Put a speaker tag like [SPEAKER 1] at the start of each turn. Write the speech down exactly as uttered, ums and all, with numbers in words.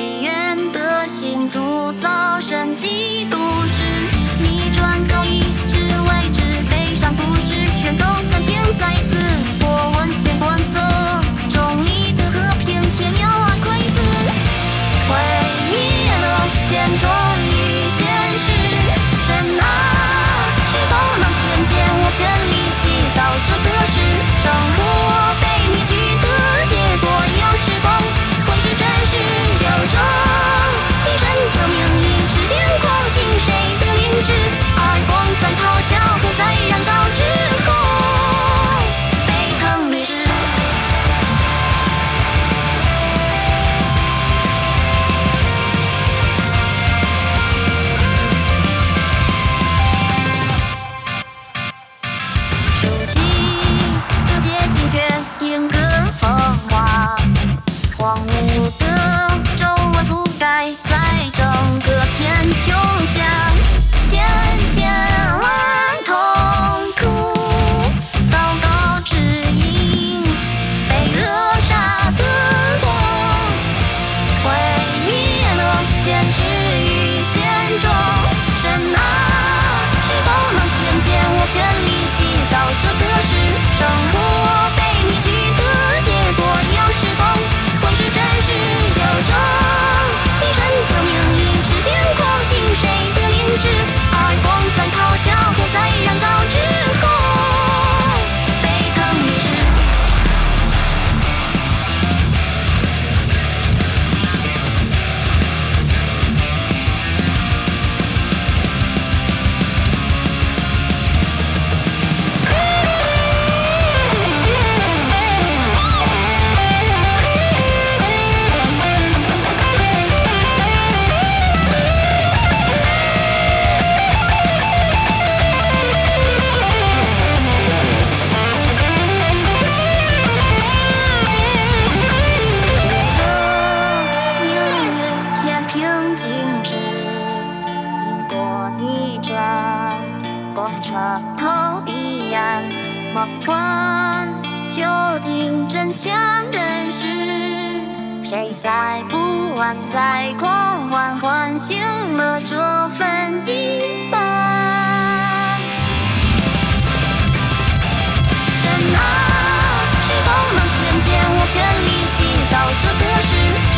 [SPEAKER 1] 悲怨的心铸造神迹都市，逆转高一直为之悲伤故事，全都暂停在此。我文献观测中立的和平天要按规则，毁灭了千种与现实。神啊，是否能听见我全力祈祷这个事？生活被灭绝的结果又是否会是真实？就这一生的名义，是天空行谁的灵智？而光在咆哮，火在燃烧之后，沸腾烈日。熟悉的街景却定格风华，荒芜的皱纹覆盖在整个天穹下，千千万痛苦祷告指引被扼杀的光，毁灭了现实与现状。神啊，是否能听见我全力祈祷这个事？生活被灭绝的结果又是否会是真实？就这一生的名义，是天空行谁的灵智？而光在咆哮，火在燃烧之后，沸腾烈日。平静时，云朵逆转，光穿透彼岸，梦幻究竟真相真实？谁在不安，在狂欢，唤醒了这份羁绊？神啊，是否能听见我全力祈祷这个事？